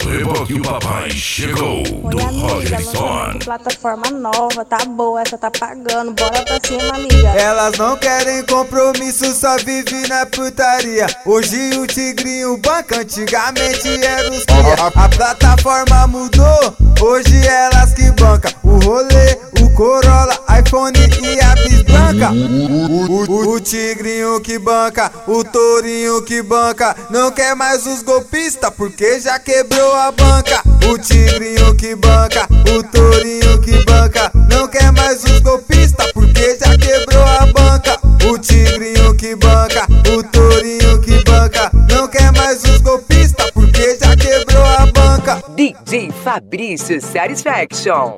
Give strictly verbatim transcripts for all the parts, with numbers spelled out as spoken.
Saiba que o papai chegou do Oi, amiga, Rogerson. lançamento, plataforma nova, tá boa, essa tá pagando, bora pra cima, amiga. Elas não querem compromisso, só vive na putaria. Hoje o tigrinho banca, antigamente era os cria. A plataforma mudou, hoje elas que banca. O rolê, o Corolla, iPhone e a bis branca. O, o, o tigrinho que banca, o tourinho que banca. Não quer mais os golpistas porque já quebrou a banca. O tigrinho que banca, o tourinho que banca. Não quer mais os golpistas porque já quebrou a banca. O tigrinho que banca, o tourinho que banca. Não quer mais os golpistas porque já quebrou a banca. D J Fabrício Satisfaction.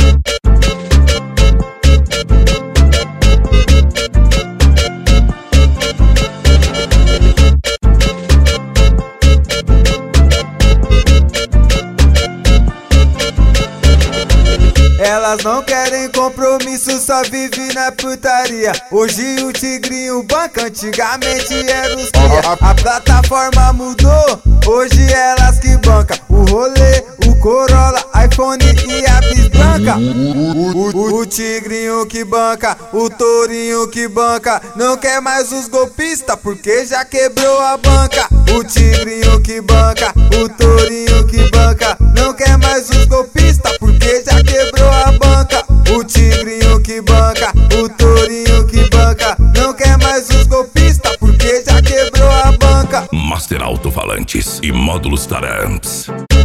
Elas não querem compromisso, só vive na putaria. Hoje o tigrinho banca, antigamente era os cria. A plataforma mudou, hoje elas que banca. O rolê, o Corolla, iPhone e a bis branca. O, o, o tigrinho que banca, o tourinho que banca. Não quer mais os golpistas porque já quebrou a banca. O tigrinho que banca, o tourinho que banca. Não quer mais os golpistas porque já quebrou a banca. O tigrinho que banca, o tourinho que banca. Não quer mais os golpistas porque já quebrou a banca. Master Alto-Falantes e Módulos Tarantes.